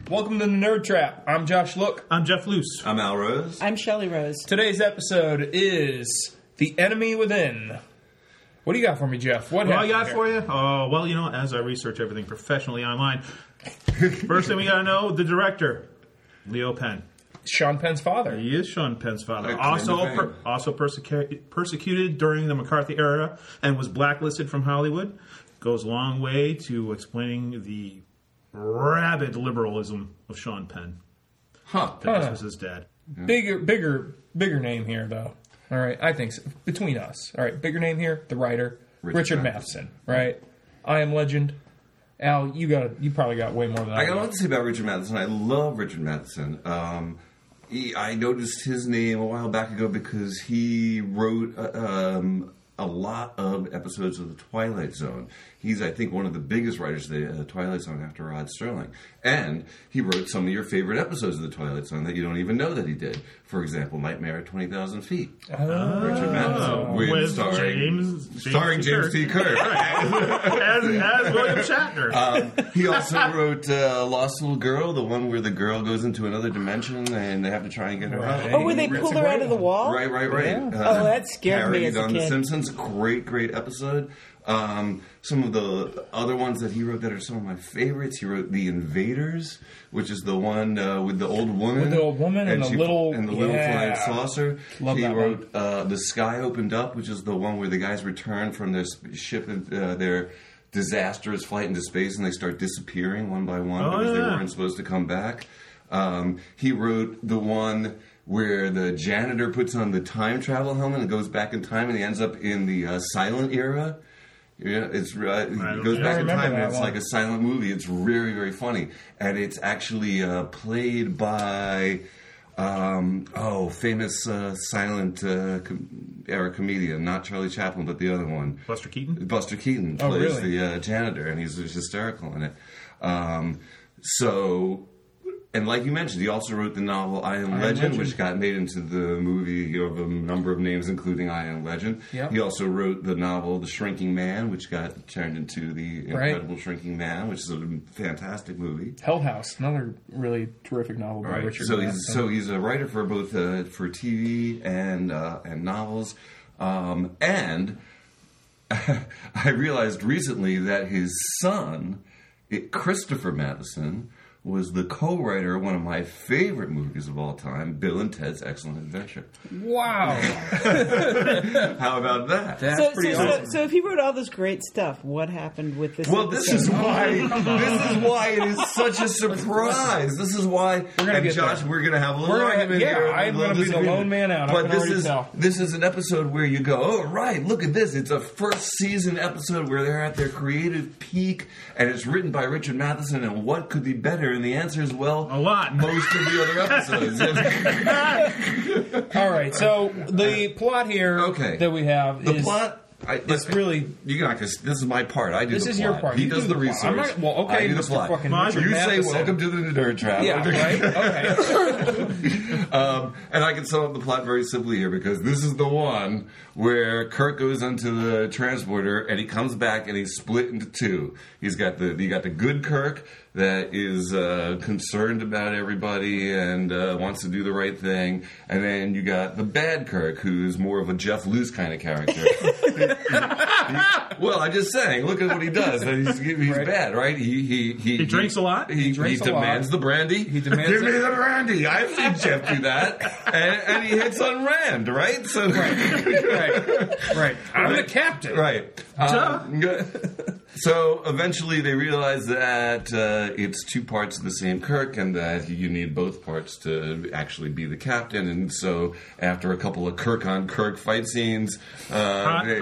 Welcome to the Nerd Trap. I'm Josh Look. I'm Jeff Luce. I'm Al Rose. I'm Shelley Rose. Today's episode is The Enemy Within. What do you got for me, Jeff? What I got for you? Oh, well, as I research everything professionally online, first thing we got to know, the director, Leo Penn. Sean Penn's father. He is Sean Penn's father. Also persecuted during the McCarthy era and was blacklisted from Hollywood. Goes a long way to explaining the rabid liberalism of Sean Penn. This was his dad. Bigger name here, though. All right, I think so. Between us. All right, bigger name here, the writer, Richard Matheson, right? I Am Legend. Al, you probably got way more than I got a lot to say about Richard Matheson. I love Richard Matheson. I noticed his name a while back ago because he wrote a lot of episodes of The Twilight Zone. He's, I think, one of the biggest writers of the Twilight Zone after Rod Serling. And he wrote some of your favorite episodes of The Twilight Zone that you don't even know that he did. For example, Nightmare at 20,000 Feet. Richard Matheson. Starring James T. Kirk. as William Shatner. He also wrote Lost Little Girl, the one where the girl goes into another dimension and they have to try and get her out. Oh, where they pull her out of the wall? Right. Yeah. That scared me as a on kid. The Simpsons. Great episode. Some of the other ones that he wrote that are some of my favorites. He wrote The Invaders, which is the one with the old woman. With the old woman and the little flying saucer. Love he that wrote The Sky Opened Up, which is the one where the guys return from their ship, their disastrous flight into space, and they start disappearing one by one because they weren't supposed to come back. He wrote the one where the janitor puts on the time travel helmet and goes back in time, and he ends up in the silent era. Yeah, he goes back in time, and it's like a silent movie. It's very, very funny, and it's actually played by famous silent era comedian, not Charlie Chaplin, but the other one, Buster Keaton. Buster Keaton plays the janitor, and he's hysterical in it. And like you mentioned, he also wrote the novel I Am Legend, which got made into the movie of a number of names, including I Am Legend. Yep. He also wrote the novel The Shrinking Man, which got turned into The Incredible Shrinking Man, which is a fantastic movie. Hell House, another really terrific novel by Richard Matheson. So he's a writer for both for TV and novels. And I realized recently that his son, Christopher Matheson, was the co-writer of one of my favorite movies of all time, Bill and Ted's Excellent Adventure. Wow. How about that? That's pretty awesome. So if he wrote all this great stuff, what happened with this? Well, this is why it is such a surprise. This is why, Josh, we're going to have a little argument here. I'm going to be the lone man out. But this is an episode where you go, oh, right, look at this. It's a first season episode where they're at their creative peak, and it's written by Richard Matheson, and what could be better? And the answer is, well, a lot. Most of the other episodes. All right, so the plot here that we have is... plot... It's really... This is my part. I do this the is plot. your part. He does the research. I do the plot. You say, welcome to the Nerd Trap. Yeah, right? Okay. And I can sum up the plot very simply here, because this is the one where Kirk goes into the transporter and he comes back and he's split into two. You got the good Kirk that is concerned about everybody and wants to do the right thing, and then you got the bad Kirk, who's more of a Jeff Luce kind of character. Well, I'm just saying, look at what he does. He's bad, right? He drinks a lot. He demands the brandy. Give me the brandy. I've seen Jeff do that, and he hits on Rand, right? So right. I'm the captain. Right. So eventually they realize that it's two parts of the same Kirk, and that you need both parts to actually be the captain. And so after a couple of Kirk on Kirk fight scenes, they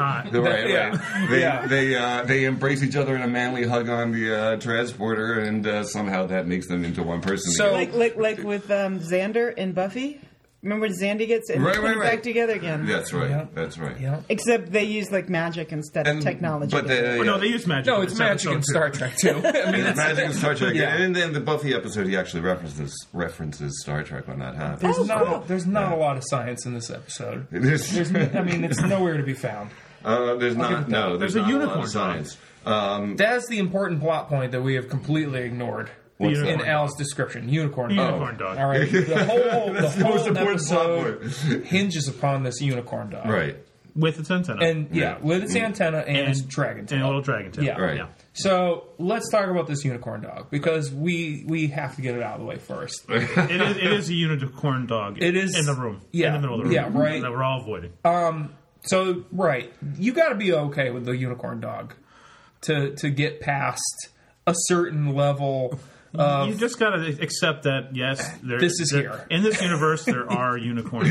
embrace each other in a manly hug on the transporter, and somehow that makes them into one person. So like with Xander and Buffy. Remember when Xandy gets and put it back together again? That's right. Yep. That's right. Yep. Except they use like magic instead of technology. But they use magic. No, it's magic in Star Trek too. I mean, it's magic in Star Trek. Yeah. And then the Buffy episode, he actually references Star Trek when that happens. There's not a lot of science in this episode. It's nowhere to be found. There's not a unicorn science. That's the important plot point that we have completely ignored. in Al's description. Unicorn dog. All right. The whole most important episode hinges upon this unicorn dog. Right. With its antenna. And with its antenna and its dragon tail. And a little dragon tail. Yeah. Right. Yeah. So let's talk about this unicorn dog because we have to get it out of the way first. It is a unicorn dog. It is in the room. Yeah. In the middle of the room. Yeah, right. That we're all avoiding. So you got to be okay with the unicorn dog to get past a certain level. You just got to accept that, yes, this is here. In this universe, there are unicorns.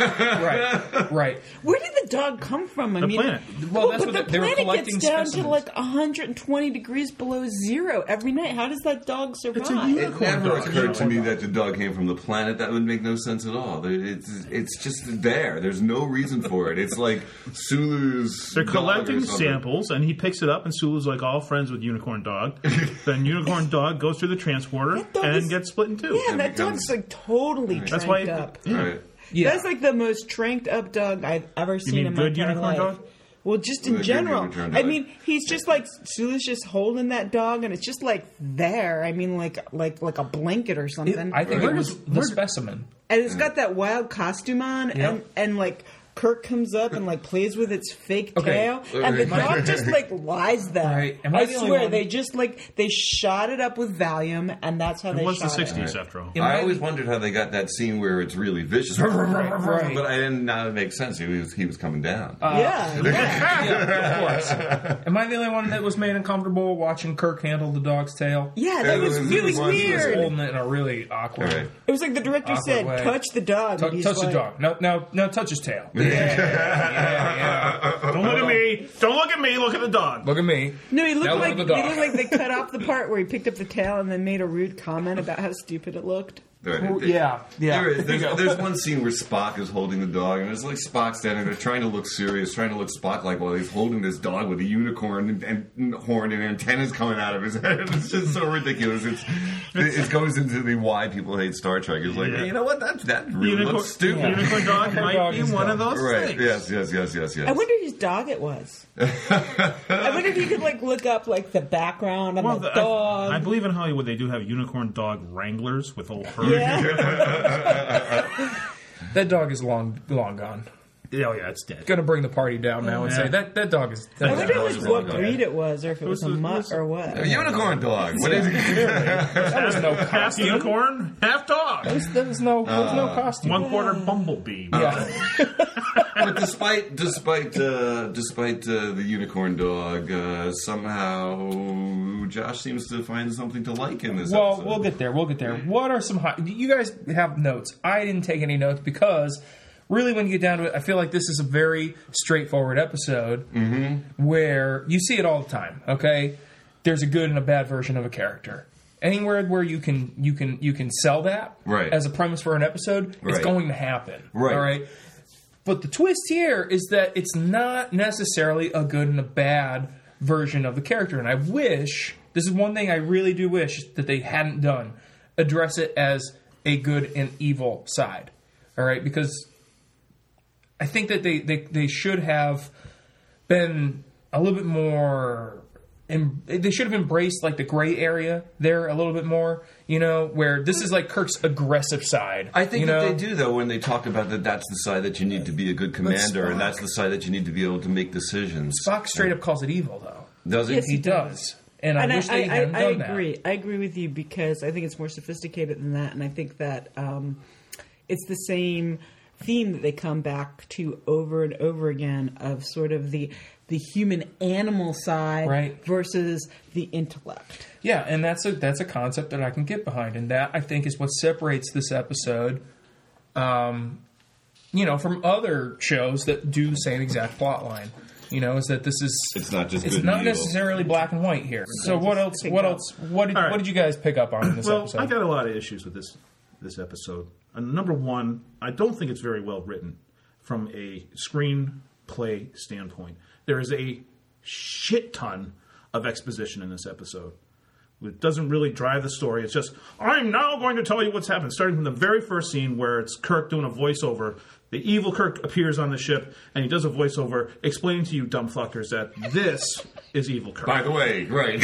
Right. Where did the dog come from? The planet. Well, that's but what the they were planet collecting gets down specimens. to like 120 degrees below zero every night. How does that dog survive? It's a It unicorn never dog. occurred to me that the dog came from the planet. That would make no sense at all. It's just there. There's no reason for it. It's like Sulu's. They're dog collecting or something. samples, and he picks it up, and Sulu's like all friends with Unicorn Dog. Then Unicorn Dog goes through the transporter That dog and is- gets split in two. Yeah, And that becomes- dog's like totally That's tranked why- up. Right. Yeah. That's like the most tranked up dog I've ever seen mean in my good entire unicorn life. dog? Well, just The in good general. unicorn I dog. mean, he's just like Sulu's just holding that dog, and it's just like there. I mean, like a blanket or something. I think Right. it was the specimen. And it's got that wild costume on, and like Kirk comes up and like plays with its fake tail, and the dog just like lies there. Right. Am I I the only swear, one- they just like they shot it up with Valium, and that's how It they was the shot it. 60s, after all. Am I I- always wondered how they got that scene where it's really vicious. Right. But I didn't know it makes sense. He was coming down. Yeah. Yeah, of course. Am I the only one that was made uncomfortable watching Kirk handle the dog's tail? Yeah, that was really it was- He was weird. holding it in a really awkward. Right. It was like the director Awkward said, way. "Touch the dog." and he's Touch the like- dog. No, touch his tail. Yeah. Don't look at me. Don't look at me. Look at the dog. Look at me. No, he looked Now look like at the dog. they cut off the part where he picked up the tail and then made a rude comment about how stupid it looked. Right. Yeah. There's one scene where Spock is holding the dog, and it's like Spock standing there trying to look serious, trying to look Spock-like while he's holding this dog with a unicorn and horn and antennas coming out of his head. It's just so ridiculous. It goes into the why people hate Star Trek. It's like, hey, you know what? That really looks stupid. Unicorn Dog might Dog be is one dumb. of those Right. things. Yes. I wonder whose dog it was. I wonder if you could like look up like the background on the dog. I believe in Hollywood they do have unicorn dog wranglers with old fur. Yeah. That dog is long gone. Oh yeah, it's dead. Gonna bring the party down now and say that dog is. I wonder dog if is it was what wrong. breed it was, or if it was a mutt or what. A unicorn dog. What is it? There was no Half costume. unicorn, half dog. There was no costume. 1/4 bumblebee. Yeah. But despite the unicorn dog, somehow Josh seems to find something to like in this Well, episode. we'll get there. What are some you guys have notes? I didn't take any notes because really when you get down to it, I feel like this is a very straightforward episode where you see it all the time, okay? There's a good and a bad version of a character. Anywhere where you can sell that Right. as a premise for an episode, it's Right. going to happen. Right. All right. But the twist here is that it's not necessarily a good and a bad version of the character. And I wish, this is one thing I really do wish that they hadn't done, address it as a good and evil side. All right? Because I think that they should have been a little bit more... they should have embraced like the gray area there a little bit more, where this is like Kirk's aggressive side. I think that they do, though, when they talk about that's the side that you need to be a good commander, and that's the side that you need to be able to make decisions. Spock straight up calls it evil, though. Does he? Yes, He does. And I wish they hadn't done that. I agree with you because I think it's more sophisticated than that, and I think that it's the same theme that they come back to over and over again of sort of the human animal side Right. versus the intellect. Yeah, and that's a concept that I can get behind, and that I think is what separates this episode, from other shows that do the same exact plot line. Is that this is It's not just it's good not and evil. necessarily black and white here. So what else? What did you guys pick up on in this Well, episode? I got a lot of issues with this episode. Number one, I don't think it's very well written from a screenplay standpoint. There is a shit ton of exposition in this episode. It doesn't really drive the story. It's just, I'm now going to tell you what's happened. Starting from the very first scene where it's Kirk doing a voiceover. The evil Kirk appears on the ship, and he does a voiceover explaining to you, dumb fuckers, that this is evil Kirk. By the way, right.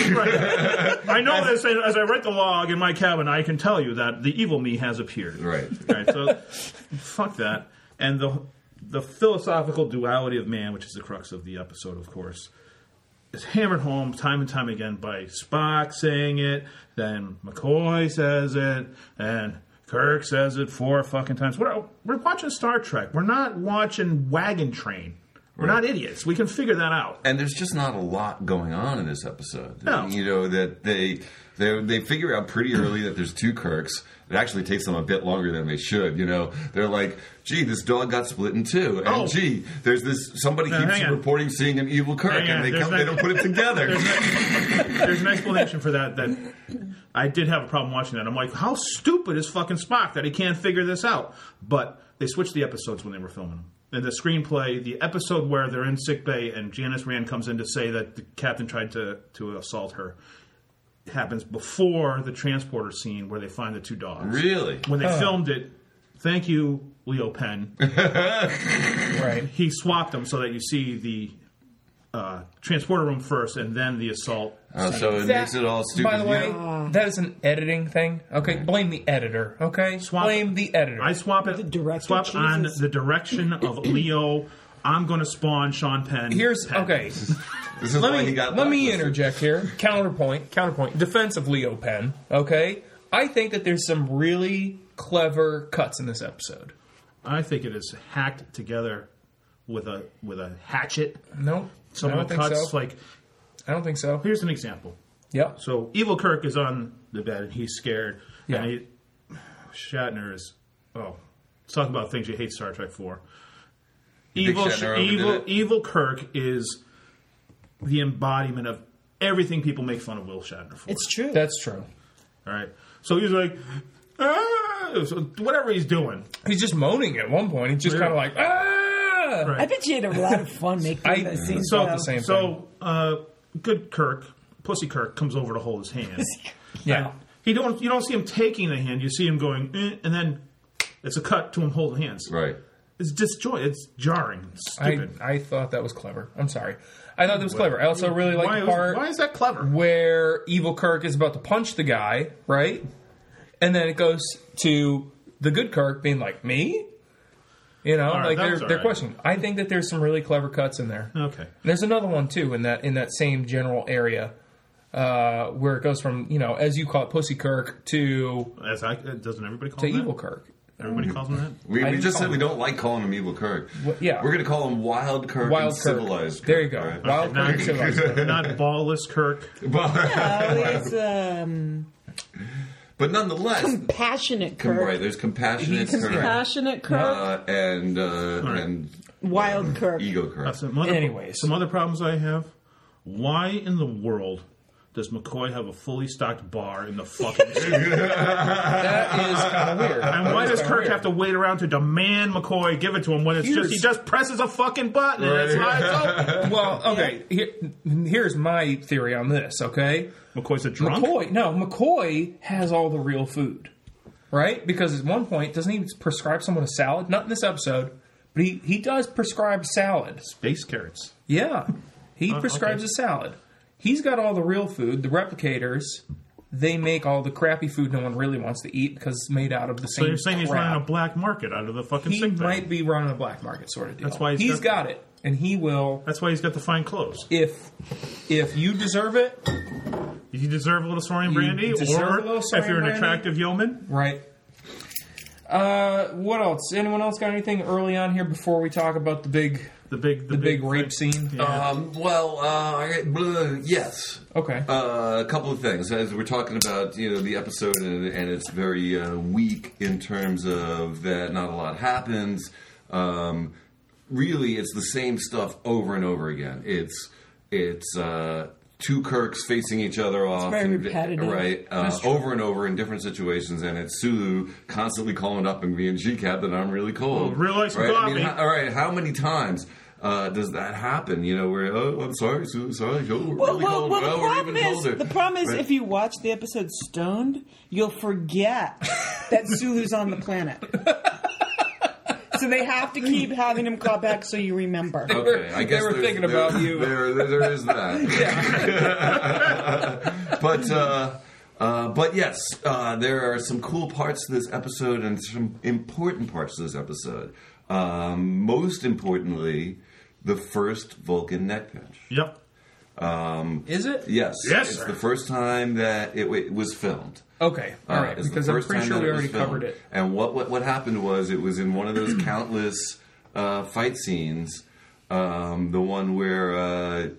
I know this, as I write the log in my cabin, I can tell you that the evil me has appeared. Right. So, fuck that. And the philosophical duality of man, which is the crux of the episode, of course, is hammered home time and time again by Spock saying it, then McCoy says it, and Kirk says it 4 fucking times. We're watching Star Trek. We're not watching Wagon Train. We're not idiots. We can figure that out. And there's just not a lot going on in this episode. No. You know, that they figure out pretty early that there's 2 Kirks. It actually takes them a bit longer than they should. You know, they're like, gee, this dog got split in 2. And gee, there's this, somebody keeps reporting seeing an evil Kirk, and they don't put it together. There's an explanation for that I did have a problem watching that. I'm like, how stupid is fucking Spock that he can't figure this out? But they switched the episodes when they were filming them. In the screenplay, the episode where they're in sickbay and Janice Rand comes in to say that the captain tried to assault her happens before the transporter scene where they find the 2 dogs. Really? When they filmed it, thank you, Leo Penn. Right. He swapped them so that you see the transporter room first and then the assault. So it makes it all stupid. By the way, that is an editing thing. Okay, blame the editor. Okay, blame the editor. I swap it. The director swap on chooses. the direction of Leo. I'm going to spawn Sean Penn. Okay. This is why he got let me blacklisted. interject here. Counterpoint. Defense of Leo Penn. Okay, I think that there's some really clever cuts in this episode. I think it is hacked together with a hatchet. No, Some I of don't the think cuts, so. like, I don't think so. here's an example. Yep. So evil Kirk is on the bed and he's scared. Yeah. And Shatner is let's talk about things you hate Star Trek for. Evil Kirk is the embodiment of everything people make fun of Will Shatner for. It's true. That's true. All right. So he's like, so whatever he's doing. He's just moaning at one point. He's just kind of like, ah! Right. I bet you had a lot of fun making that scene. thought the same thing. Good Kirk, Pussy Kirk, comes over to hold his hand. Yeah. You don't see him taking the hand. You see him going, and then it's a cut to him holding hands. Right. It's disjointed. It's jarring. It's stupid. I thought that was clever. I'm sorry. I thought that was clever. I also really like the part why is that clever? where Evil Kirk is about to punch the guy, right? And then it goes to the good Kirk being like, me? You know, All right, like that was they're all right. questioning. I think that there's some really clever cuts in there. Okay. There's another one too in that same general area where it goes from, as you call it, Pussy Kirk to Doesn't everybody call to him that? Evil Kirk. Everybody calls him that? We just said we don't like calling him Evil Kirk. Yeah. We're going to call him Wild Kirk Wild and Kirk. Civilized Kirk. There you go. Right? Wild Kirk and Civilized Kirk. Not ballless Kirk. But nonetheless, compassionate Kirk. right? There's compassionate He's Kirk Compassionate Kirk. and Wild Kirk. ego Kirk. Some other problems I have. Why in the world does McCoy have a fully stocked bar in the fucking suit? That is kind of weird. And why does Kirk have to wait around to demand McCoy give it to him when it's he just presses a fucking button and it's open? Well, okay. Here's my theory on this. Okay, McCoy's a drunk? McCoy has all the real food, right? Because at one point, doesn't he prescribe someone a salad? Not in this episode, but he does prescribe salad. Space carrots. Yeah, he prescribes a salad. He's got all the real food. The replicators, they make all the crappy food no one really wants to eat because it's made out of the same. So you're saying he's crap. running a black market out of the fucking He sick bay. might be running a black market sort of deal. That's why he's got it, and he will. That's why he's got the fine clothes. If you deserve it, You deserve a little Saurian brandy, deserve or a little if Saurian you're an brandy. attractive yeoman. right? What else? Anyone else got anything early on here before we talk about the big rape scene? Yes. Okay. A couple of things. As we're talking about, the episode, and it's very weak in terms of that not a lot happens. Really, it's the same stuff over and over again. It's two Kirks facing each other off, very repetitive. right? Over and over in different situations, and it's Sulu constantly calling up and being GCAP that I'm really cold. Real like some right? coffee. All right, how many times does that happen? Where I'm sorry, Sulu, sorry, we're really cold. Well, We're the problem is Right. if you watch the episode stoned, you'll forget that Sulu's on the planet. So they have to keep having him call back so you remember. Okay, I guess they were thinking about you. There is that. But yes, there are some cool parts to this episode and some important parts to this episode. Most importantly, the first Vulcan neck pinch. Yep. Is it? Yes. Yes, It's sir. the first time that it was filmed. Okay, all right. It's the Because I'm first pretty time sure that we it was already covered filmed. it. And what happened was it was in one of those countless fight scenes, the one where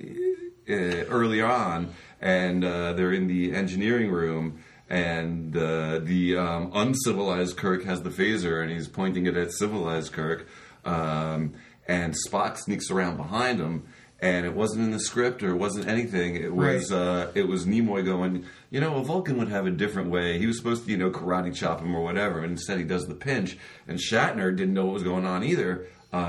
early on, and they're in the engineering room, and the uncivilized Kirk has the phaser, and he's pointing it at civilized Kirk, and Spock sneaks around behind him. And it wasn't in the script or it wasn't anything. It was it was Nimoy going, a Vulcan would have a different way. He was supposed to, karate chop him or whatever. And instead he does the pinch. And Shatner didn't know what was going on either,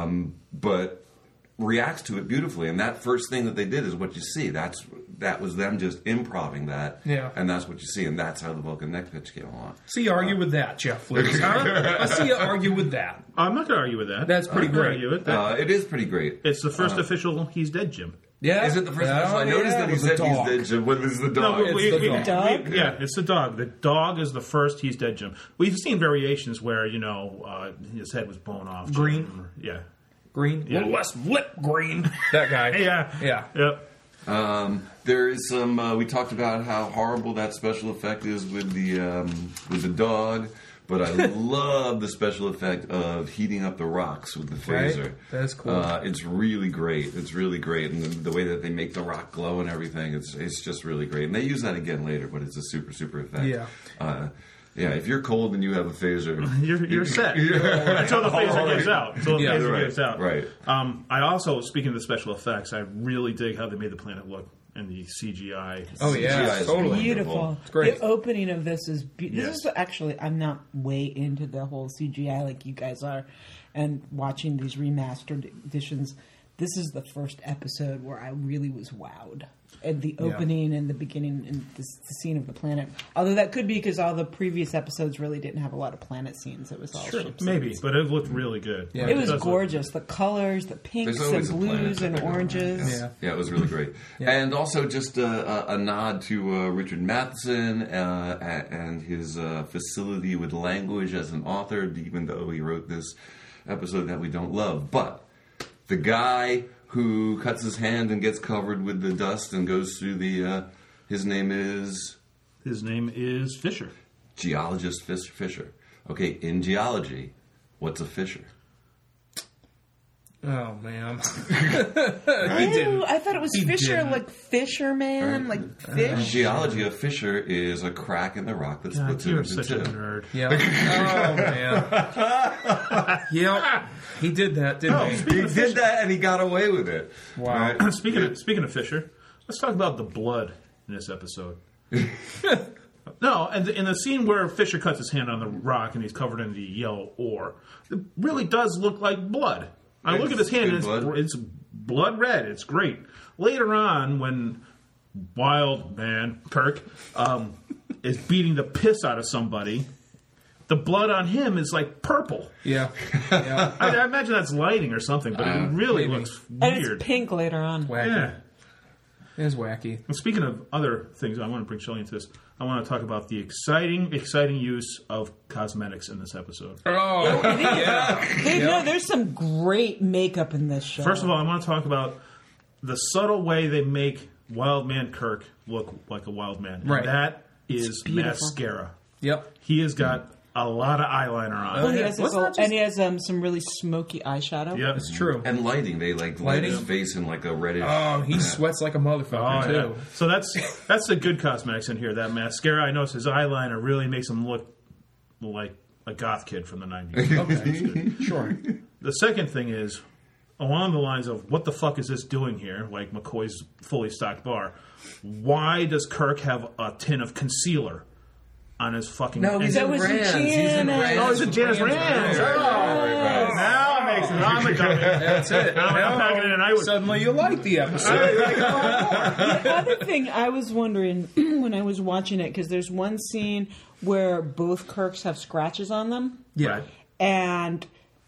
but reacts to it beautifully. And that first thing that they did is what you see. That was them just improvising that. Yeah. And that's what you see. And that's how the Vulcan neck pitch came along. See you argue with that, Jeff Fleets, huh? I see you argue with that. I'm not going to argue with that. That's pretty I'm not gonna great. argue with that. It is pretty great. It's the first official he's dead, Jim. Yeah. Is it the first time? I noticed that he said he's dead, Jim. What is the dog? but It's the dog. Yeah, it's the dog. The dog is the first he's dead, Jim. We've seen variations where, his head was blown off. Jim. Green? Yeah. Green. Yeah. A little less lip green. That guy. Yeah. Yeah. Yep. There is some. We talked about how horrible that special effect is with the dog, but I love the special effect of heating up the rocks with the phaser. Right? That's cool. It's really great. It's really great, and the way that they make the rock glow and everything, it's just really great. And they use that again later, but it's a super effect. Yeah. Yeah, if you're cold and you have a phaser, You're set. Until the phaser gets out. Until the phaser right, gets out. right. I also, speaking of the special effects, I really dig how they made the planet look and the CGI. Oh, yeah. CGI is Totally. Beautiful. It's great. The opening of this is Yes. This is actually, I'm not way into the whole CGI like you guys are, and watching these remastered editions. This is the first episode where I really was wowed at the opening and the beginning and the scene of the planet. Although that could be because all the previous episodes really didn't have a lot of planet scenes. It was all ship Maybe, scenes. but it looked really good. Yeah. It was does look- gorgeous. The colors, the pinks There's and always a planet blues that and they go around. oranges. Yeah. Yeah, it was really great. And also just a nod to Richard Matheson and his facility with language as an author, even though he wrote this episode that we don't love. But the guy who cuts his hand and gets covered with the dust and goes through the... his name is... His name is Fisher. Geologist Fisher. Okay, in geology, what's a fissure? Oh, man. I thought it was He Fisher, didn't. like fisherman, like In fish. geology, a fissure is a crack in the rock that God, splits it you're into such a two. nerd. Yeah. Oh, man. Yep. He did that, didn't he? He did that and he got away with it. Wow. Right? Speaking of Fisher, let's talk about the blood in this episode. No, and in the scene where Fisher cuts his hand on the rock and he's covered in the yellow ore, it really does look like blood. I look at his hand and it's blood red. It's great. Later on, when Wild Man Kirk is beating the piss out of somebody, the blood on him is like purple. Yeah. Yeah. I imagine that's lighting or something, but it really maybe. looks And weird. it's pink later on. Wacky. Yeah. It is wacky. And speaking of other things, I want to bring Shelley into this. I want to talk about the exciting use of cosmetics in this episode. Oh, yeah. No, there's some great makeup in this show. First of all, I want to talk about the subtle way they make Wild Man Kirk look like a wild man. And Right. that is beautiful. mascara. Yep. He has got a lot of eyeliner on. Well, he has Wasn't that just- and he has some really smoky eyeshadow. Yep. It's true. And lighting, they light Lighting? his face in like a reddish. Oh, he sweats like a motherfucker, Oh, too. yeah. So that's the good cosmetics in here. That mascara, I noticed his eyeliner really makes him look like a goth kid from the 90s. Okay. Sure. The second thing is, along the lines of, what the fuck is this doing here? Like McCoy's fully stocked bar. Why does Kirk have a tin of concealer on his fucking... No, he's That in was Rand's. in He's in Janice. Rand's. Oh, he's in Janice Rand's. Right. Now it makes sense. I'm a dummy. That's it. Now I'm packing it in. I would... Suddenly you like the episode. The other thing I was wondering when I was watching it, because there's one scene where both Kirks have scratches on them, Yeah. and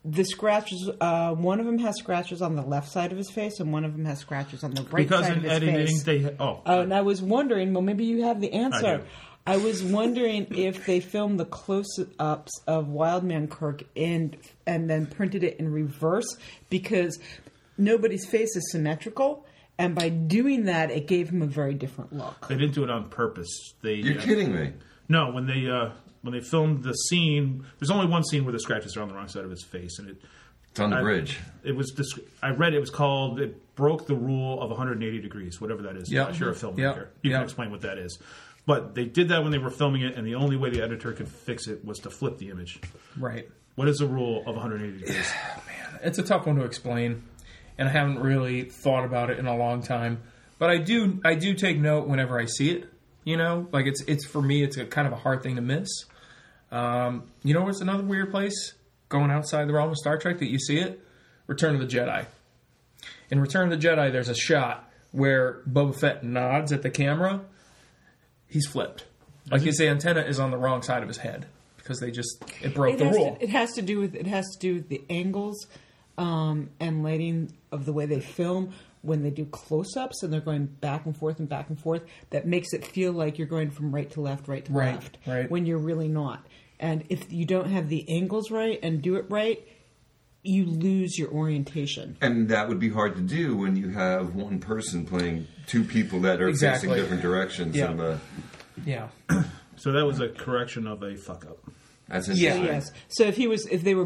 the scratches, one of them has scratches on the left side of his face, and one of them has scratches on the right because side in of his editing face. and I was wondering, well, maybe you have the answer. do. I was wondering if they filmed the close-ups of Wildman Kirk and then printed it in reverse, because nobody's face is symmetrical, and by doing that, it gave him a very different look. They didn't do it on purpose. You're kidding me. No, when they filmed the scene, there's only one scene where the scratches are on the wrong side of his face, and It's on the bridge. I read it was called, it broke the rule of 180 degrees, whatever that is. Yep. Unless you're a filmmaker. Yep. You can Yep. explain what that is. But they did that when they were filming it, and the only way the editor could fix it was to flip the image. Right. What is the rule of 180 degrees? It's a tough one to explain, and I haven't really thought about it in a long time. But I do take note whenever I see it. You know, like it's for me, it's a kind of a hard thing to miss. You know what's another weird place? Going outside the realm of Star Trek that you see it? Return of the Jedi. In Return of the Jedi, there's a shot where Boba Fett nods at the camera. He's flipped. Like his antenna is on the wrong side of his head because it broke the rule. It has to do with the angles and lighting of the way they film when they do close-ups and they're going back and forth, that makes it feel like you're going from right to left, left, right. when you're really not. And if you don't have the angles right and do it right, you lose your orientation. And that would be hard to do when you have one person playing two people that are Exactly. facing different directions. Yeah. Yeah. So that was a correction of a fuck-up. That's Yeah. interesting. Yes. So if they were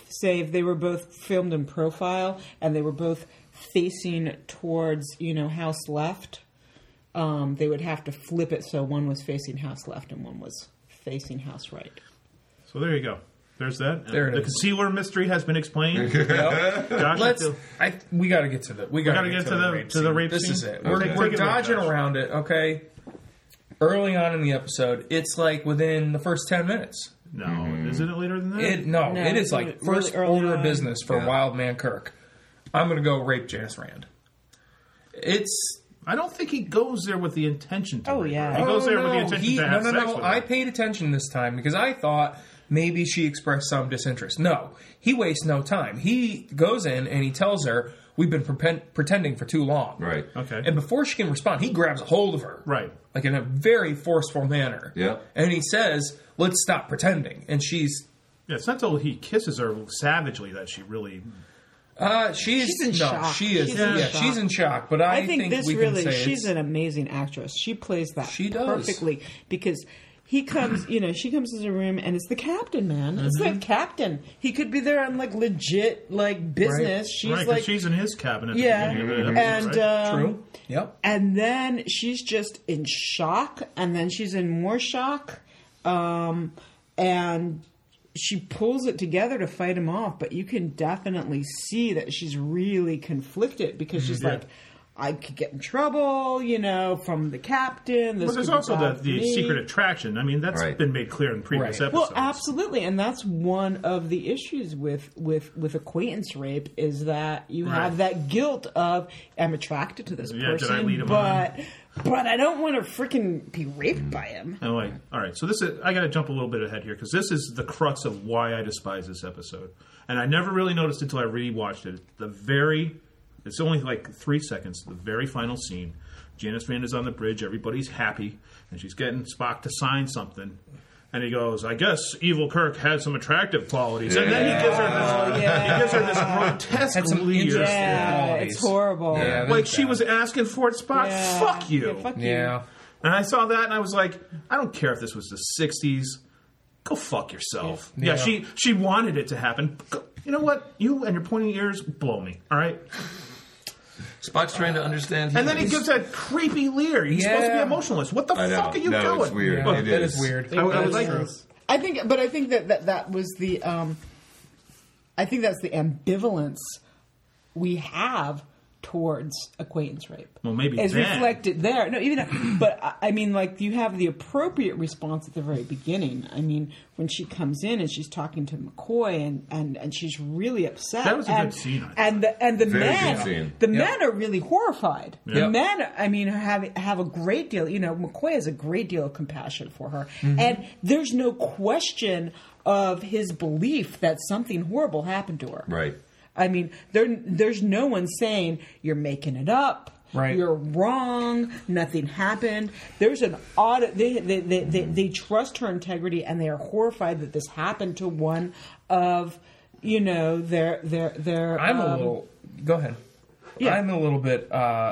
both filmed in profile and they were both facing towards, house left, they would have to flip it so one was facing house left and one was facing house right. So there you go. There's that. There it the is. concealer mystery has been explained. Yep. Josh, We got to get to we got to get to the rape scene. This is it. Okay. We're Take it away, dodging Josh. around it. Okay. Early on in the episode, it's like within the first 10 minutes. No, isn't it later than that? No, It is like really first early order of on. business for Yeah. Wildman Kirk. I'm going to go rape Janice Rand. I don't think he goes there with the intention to. Oh, rape yeah. her. He goes there with the intention to have sex with her. I paid attention this time because I thought maybe she expressed some disinterest. No, he wastes no time. He goes in and he tells her, we've been pretending for too long. Right. Okay. And before she can respond, he grabs a hold of her. Right. Like in a very forceful manner. Yeah. And he says, let's stop pretending. And she's... Yeah, it's not until he kisses her savagely that she really. She's in shock. She is. She's in shock. She's in shock. But I think this we really, can say she's it's, an amazing actress. She plays that She does. perfectly because he comes, she comes into the room and it's the captain, man. It's the captain. He could be there on like legit business. Right. She's Right, 'cause like, she's in his cabinet. yeah, At the beginning of the episode, and right? True. Yep. and then she's just in shock, and then she's in more shock, and she pulls it together to fight him off. But you can definitely see that she's really conflicted because she's like, I could get in trouble, from the captain. This But there's could be also bad for the me. secret attraction. I mean, that's Right. been made clear in previous Right. episodes. Well, absolutely, and that's one of the issues with acquaintance rape is that you have that guilt of I'm attracted to this Yeah, did person, I lead him but I don't want to freaking be raped by him. Oh, wait. All right. So I got to jump a little bit ahead here because this is the crux of why I despise this episode, and I never really noticed until I rewatched it. It's only like 3 seconds. The very final scene. Janice Rand is on the bridge. Everybody's happy, and she's getting Spock to sign something. And he goes, I guess Evil Kirk had some attractive qualities. And then he gives her this grotesque Had some leer. interesting Yeah, qualities. it's horrible. Yeah, Like she was asking for it, Spock. Yeah. Fuck you. Yeah, fuck you. Yeah. And I saw that and I was like, I don't care if this was the 60s. Go fuck yourself. Yeah, she wanted it to happen. You know what? You and your pointing ears blow me. All right? Spock's trying to understand. And then he gives that creepy leer. He's supposed to be Yeah. emotionless. What the I know. fuck are you No, doing? it's weird. Yeah, It that is. is weird. I would That is like true. this. I think that was the I think that's the ambivalence we have towards acquaintance rape. Well, maybe it's then. reflected there. No, even but I mean, like, you have the appropriate response at the very beginning. I mean, when she comes in and she's talking to McCoy and she's really upset. That was a good scene. And the men are really horrified. Yeah. The men, I mean, have a great deal. You know, McCoy has a great deal of compassion for her, and there's no question of his belief that something horrible happened to her. Right. I mean, there's no one saying you're making it up. Right. You're wrong. Nothing happened. There's an audit. They trust her integrity, and they are horrified that this happened to one of, you know, their. I'm a little. Go ahead. Yeah. I'm a little bit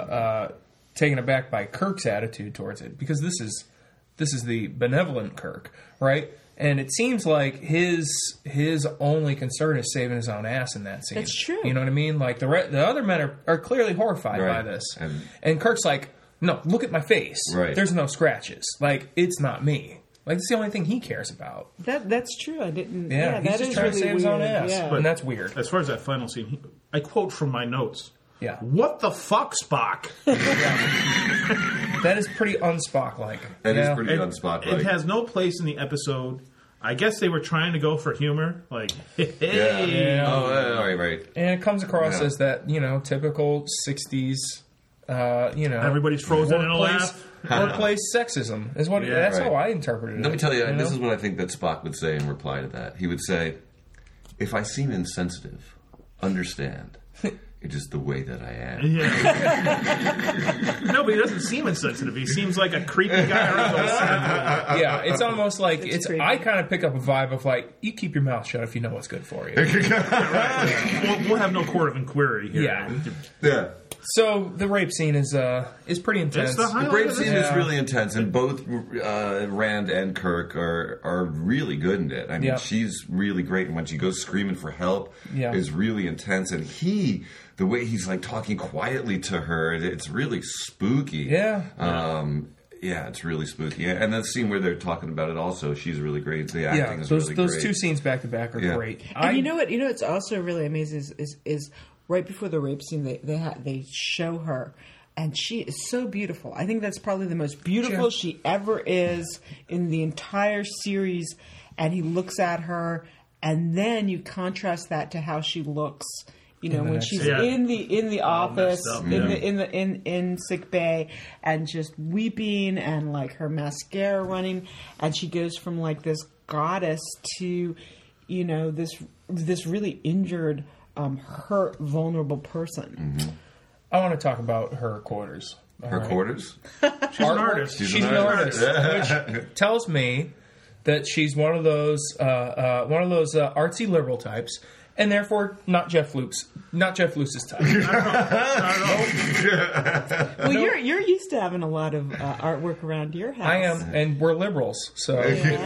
taken aback by Kirk's attitude towards it, because this is the benevolent Kirk, right? And it seems like his only concern is saving his own ass in that scene. That's true. You know what I mean? Like the other men are clearly horrified by this, and Kirk's like, no, look at my face. Right. There's no scratches. Like, it's not me. Like, it's the only thing he cares about. That's true. I didn't. Yeah, he's that just is trying really to save his own weird. ass, Yeah. and that's weird. As far as that final scene, I quote from my notes. Yeah. What the fuck, Spock? That is pretty un-Spock-like. That is pretty un-Spock-like. It has no place in the episode. I guess they were trying to go for humor. Like, hey. Yeah. Oh, right. And it comes across as that, you know, typical 60s, you know... Everybody's frozen in a laugh. Workplace sexism is what... that's how I interpreted it. Let me tell you, know? this is what I think that Spock would say in reply to that. He would say, if I seem insensitive, understand. It is the way that I am. Yeah. No, but he doesn't seem insensitive. He seems like a creepy guy around the set. Yeah, it's almost like... creepy. I kind of pick up a vibe of like, you keep your mouth shut if you know what's good for you. We'll have no court of inquiry here. Yeah. So the rape scene is pretty intense. It's the highlight. The rape scene is Yeah. really intense, and both Rand and Kirk are really good in it. I mean, Yeah. she's really great, and when she goes screaming for help, Yeah. is really intense. And the way he's like talking quietly to her, it's really spooky. Yeah. Yeah, it's really spooky. And that scene where they're talking about it also, she's really great. The acting is really those great. two scenes back to back are Yeah. great. And you know what? You know what's also really amazing is right before the rape scene, they show her, and she is so beautiful. I think that's probably the most beautiful she ever is in the entire series. And he looks at her, and then you contrast that to how she looks. You know, when she's in the office, in sick bay, and just weeping, and like her mascara running, and she goes from like this goddess to, you know, this really injured, hurt, vulnerable person. Mm-hmm. I want to talk about her quarters. Her quarters? She's an artist. She's She's an artist, which tells me that she's one of those artsy liberal types, and therefore not Jeff Luke's type. Well, you're used to having a lot of artwork around your house. I am, and we're liberals, so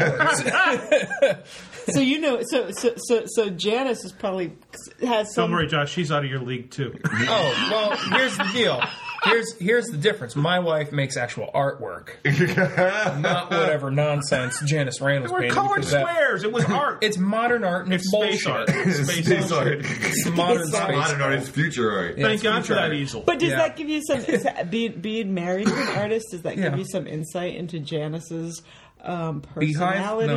So you know, so Janice is probably has some. Don't worry, Josh. She's out of your league too. Oh, well, here's the deal. Here's the difference. My wife makes actual artwork, not whatever nonsense Janice Rand was They were painting. colored because that- squares. It was art. It's modern art and it's space bullshit. art. Space art. It's modern Space art. space Modern art art. is future art. Yeah, Thank it's God future for that art. easel. But does Yeah. that give you some being married to an artist? Does that give you some insight into Janice's personality?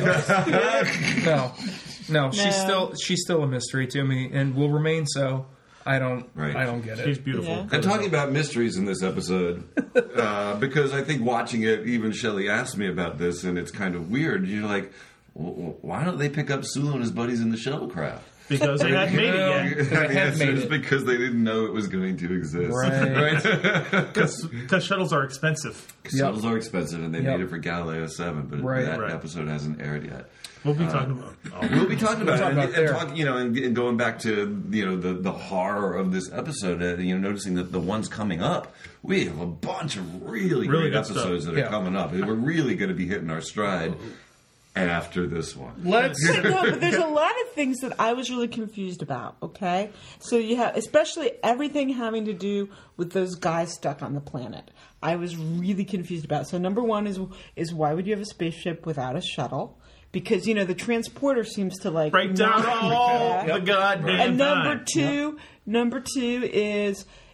No. She's still a mystery to me, and will remain so. I don't get it. She's beautiful. Yeah. And talking about mysteries in this episode, because I think watching it, even Shelley asked me about this, and it's kind of weird. You're like, why don't they pick up Sulu and his buddies in the shuttlecraft? Because they hadn't made it yet. They had made it. Because they didn't know it was going to exist. Right. Because shuttles are expensive. Shuttles are expensive, and they Yep. made it for Galileo 7, but Right. that Right. episode hasn't aired yet. We'll be talking about. We'll be talking about talk it, about and there. talk, and going back to the horror of this episode. Noticing that the ones coming up, we have a bunch of really Really great good stuff. episodes that are Yeah. coming up. We're really going to be hitting our stride after this one. Let's. No, but there's a lot of things that I was really confused about, okay? So you have, especially everything having to do with those guys stuck on the planet. I was really confused about. So number one is why would you have a spaceship without a shuttle? Because, the transporter seems to like... Break down not- all Yeah. the goddamn And time. number two is,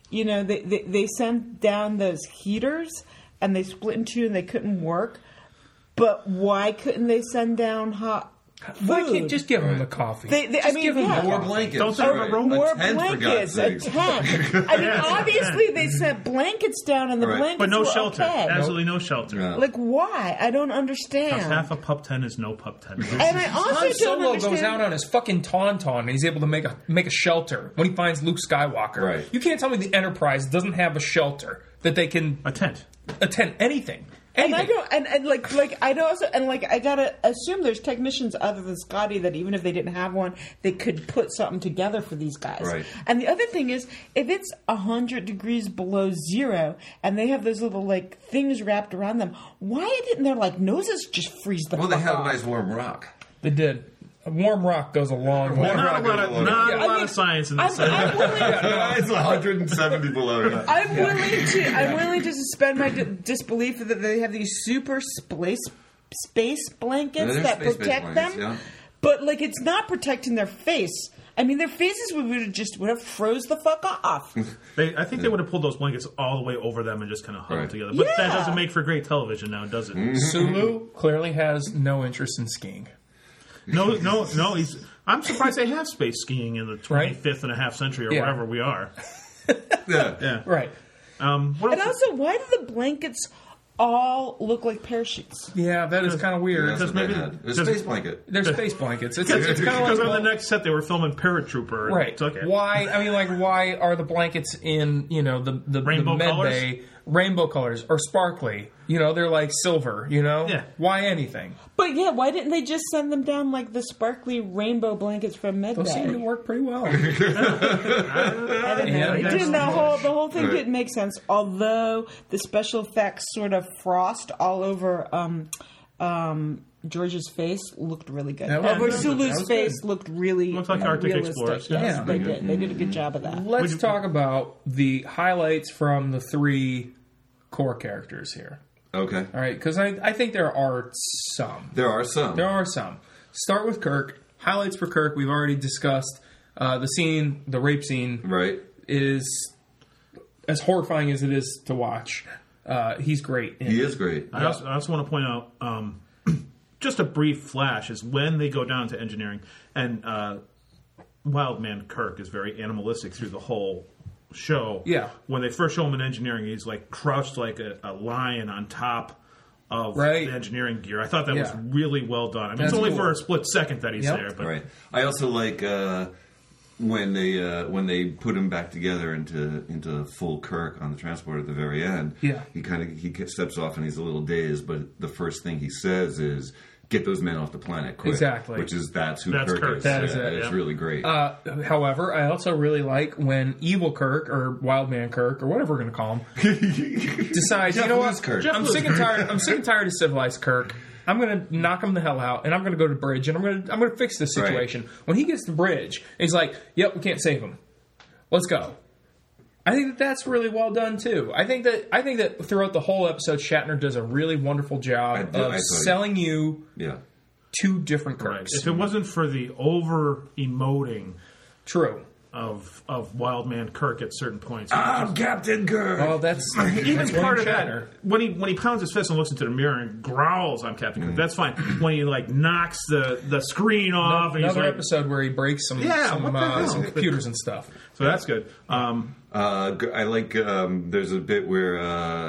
they sent down those heaters and they split in two and they couldn't work. But why couldn't they send down hot food? Why can't just give them the coffee? Give them more blankets. Don't send them a room. More blankets, a tent. I mean, obviously they sent blankets down, and the blankets but no were shelter. okay. Absolutely no shelter. Yeah. Like, why? I don't understand. Half a pup tent is no pup tent. And I also Han don't Solo understand. goes out on his fucking tauntaun and he's able to make a shelter when he finds Luke Skywalker. Right. You can't tell me the Enterprise doesn't have a shelter that they can A tent. attend anything. And I don't, and I don't also, and like, I gotta assume there's technicians other than Scotty that even if they didn't have one, they could put something together for these guys. Right. And the other thing is, if it's 100 degrees below zero and they have those little like things wrapped around them, why didn't their like noses just freeze the Well, they fuck have a off? nice warm rock. They did. A warm rock goes a long way. Not a lot of science in this. I'm willing, It's 170 below. I'm willing to suspend my disbelief that they have these super space blankets They're that space-based protect blankets, them. yeah. But like, it's not protecting their face. I mean, their faces would have froze the fuck off. I think they would have pulled those blankets all the way over them and just kind of huddled together. But that doesn't make for great television now, does it? Sulu clearly has no interest in skiing. No. I'm surprised they have space skiing in the 25th and a half century or wherever we are. Yeah. Right. What And else? also, why do the blankets all look like parachutes? Yeah, that is kind of weird. That's what maybe- they had. It's a space blanket. They're space blankets. It's kind of Because like on the next set they were filming Paratrooper. And right. It's okay. Why? I mean, like, why are the blankets in the Rainbow med colors? bay rainbow colors or sparkly? They're like silver. Yeah. Why anything? But yeah, why didn't they just send them down like the sparkly rainbow blankets from Medbay? Those seem to work pretty well. I don't know. Yeah, It that's- didn't. The whole thing didn't make sense. Although the special effects sort of frost all over George's face looked really good. That was Over good. That Sulu's was face good. looked really Looks like Arctic realistic. Explorers. Yes, Yeah. they did. They did a good job of that. Let's talk about the highlights from the 3 core characters here. Okay. All right, because I think there are some. There are some. Start with Kirk. Highlights for Kirk. We've already discussed the rape scene. Right. Is as horrifying as it is to watch. He's great. He is great. I also want to point out, just a brief flash, is when they go down to engineering, and Wildman Kirk is very animalistic through the whole show. Yeah. When they first show him in engineering, he's like crouched like a lion on top of Right. the engineering gear. I thought that was Yeah. really well done. I mean, That's it's only cool. for a split second that he's Yep. there, but Right. I also like when they put him back together into full Kirk on the transport at the very end. Yeah. He steps off and he's a little dazed, but the first thing he says is, "Get those men off the planet quick." Exactly. That's who That's Kirk Kirk. is. That is Yeah, it, It's yeah. really great. However, I also really like when Evil Kirk or Wildman Kirk or whatever we're going to call him decides, Jeff you know Lewis what? Kirk. I'm sick and tired of civilized Kirk. I'm going to knock him the hell out, and I'm going to go to the bridge, and I'm going to fix this Right. situation. When he gets to the bridge, he's like, "Yep, we can't save him. Let's go." I think that's really well done too. I think that throughout the whole episode, Shatner does a really wonderful job I of thought- selling you yeah. 2 different Kirks. if it wasn't for the over emoting True. of Wildman Kirk at certain points, I'm Captain Kirk. Well, that's even that's part William of that, Shatner. when he pounds his fist and looks into the mirror and growls, "I'm Captain Kirk," that's fine. When he like knocks the screen off, and he's Another like, episode where he breaks some what the hell? some computers and stuff. so that's good. I like. There's a bit where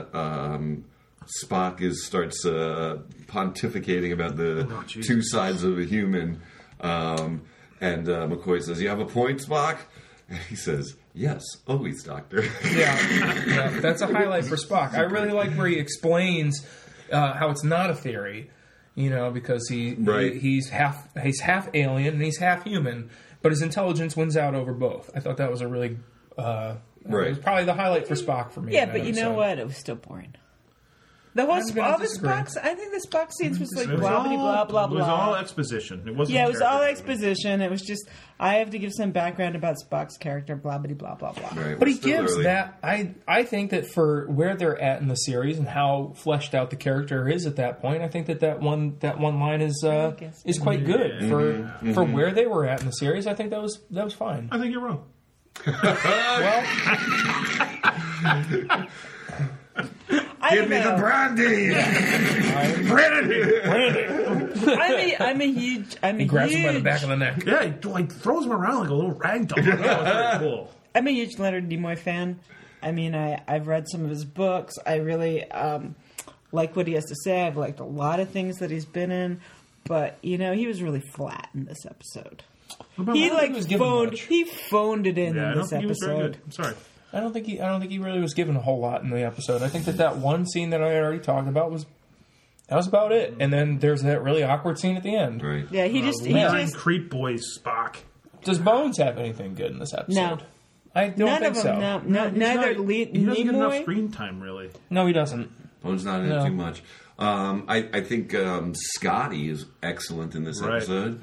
Spock starts pontificating about the two sides of a human, and McCoy says, "You have a point, Spock." And he says, "Yes, always, Doctor." Yeah, that's a highlight for Spock. I really like where he explains how it's not a theory, because Right. he's half alien and he's half human, but his intelligence wins out over both. I thought that was a really Right. It was probably the highlight for Spock for me. Yeah, in that but you know episode. what? It was still boring. The whole I'm gonna all the disagree. Spocks. I think the Spock scenes was like It was blah blah blah It was all blah. exposition. It wasn't. Yeah, it was all character. exposition. It was just I have to give some background about Spock's character. Blah blah blah blah blah. Right, But we're he still gives early. that. I think that for where they're at in the series and how fleshed out the character is at that point, I think that one line is quite good for where they were at in the series. I think that was fine. I think you're wrong. Well, Give me the brandy. Brandy. I'm a huge. He grabs him by the back of the neck. Yeah, he like throws him around like a little rag doll. That was very cool. I'm a huge Leonard Nimoy fan. I mean, I've read some of his books. I really like what he has to say. I've liked a lot of things that he's been in, but he was really flat in this episode. He phoned it in this episode. I'm sorry. I don't think he really was given a whole lot in the episode. I think that one scene that I had already talked about was about it, and then there's that really awkward scene at the end. Right. Yeah, he just Creep Boy Spock. Does Bones have anything good in this episode? No. I don't none think of them. so. No, neither He doesn't get enough Nimoy. screen time, really. No, he doesn't. Bones not in it too much. I think Scotty is excellent in this Right. episode,